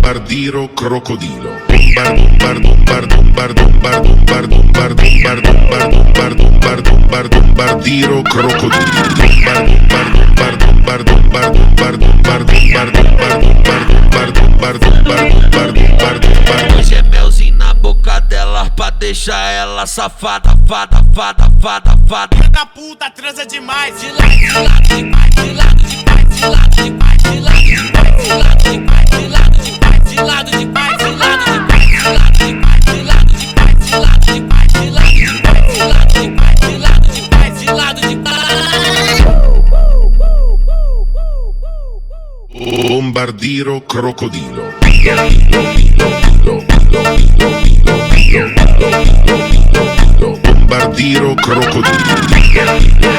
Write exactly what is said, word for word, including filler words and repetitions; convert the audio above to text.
Bombardiro crocodilo. Bombard, bombard, bombard, bombard, bombard, bombard, bombard, bombard, bombard, bombard, bombardiro crocodilo. Bombard, bombard, bombard, bombard, bombard, bombard, bombard, bombard, bombard, bombard, bombard, bombard. Hoje é melzinho na boca dela pra deixar ela safada, fada, fada, fada, fada. Filha da puta transa demais. De lado, de lado, de pai, de lado, de pai, de lado, de pai, de lado, de pai, de lado, de pai, de lado, de pai, de lado, de pai, de lado, de pai, de lado, de pai, de lado, de pai, de lado, de pai, de lado, de pai, de lado, de pai, de lado, de pai, de lado, de pai. Bombardiro crocodilo. Bombardiro crocodilo.